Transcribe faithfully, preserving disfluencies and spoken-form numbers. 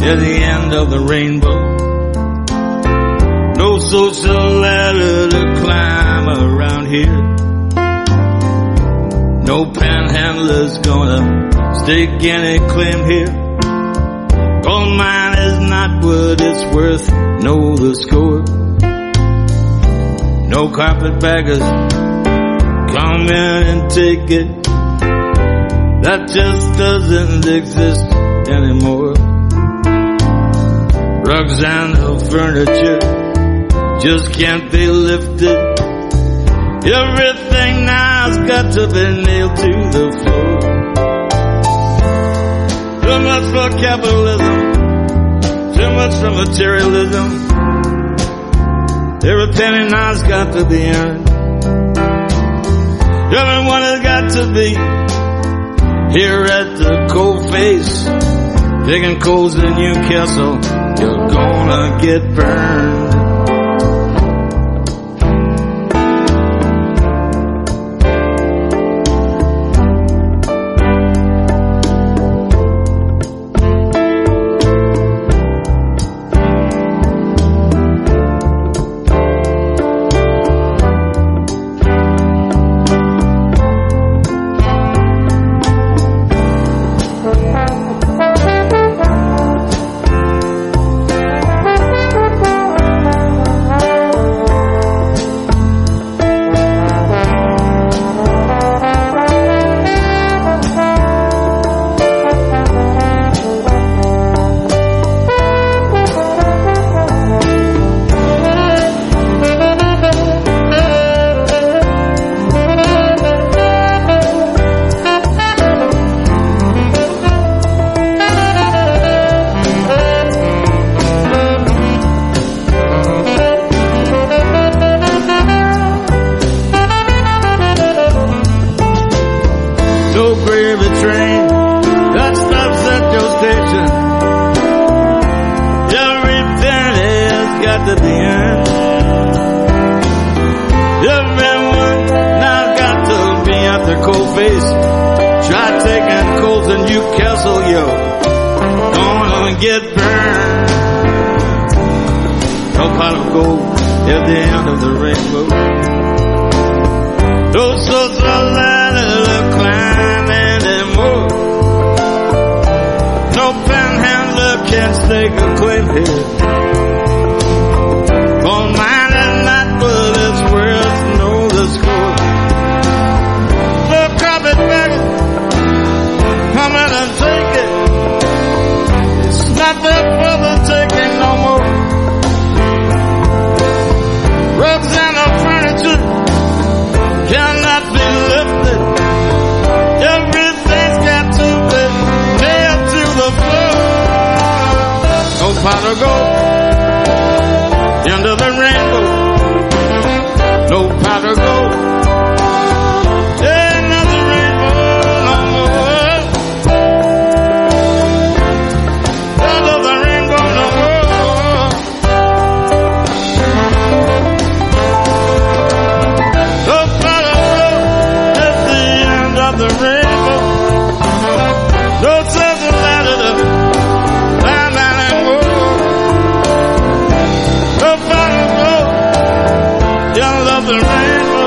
at the end of the rainbow. No social ladder to climb around here. No panhandlers gonna stake any claim here. Gold mine is not what it's worth, know the score. No carpetbaggers come in and take it. That just doesn't exist anymore. Rugs and the furniture just can't be lifted. Everything now's got to be nailed to the floor. Too much for capitalism, too much for materialism. Every penny now's got to be earned. Everyone has got to be here at the coal face, digging coals in Newcastle. You're gonna get burned. No gravy train that stops at your station. Every penny has got to be earned. Everyone now got to be at their coal face. Try taking coals in Newcastle, yo, gonna get burned. No pot of gold at the end of the rainbow. No social ladder to climb anymore. No panhandler can stake a claim here. Gold mine is not what it's worth, know the score. No carpetbagger come in and take it. It's not there for the taking no more. Rugs and the furniture cannot be lifted. Everything's got to be nailed to the floor. No pot of gold, end of the rainbow. No pot of gold, end of the rainbow no more. End of the rainbow no more. No pot of gold at the end of the rainbow. No social ladder to climb anymore. No pot of gold, end of the rainbow.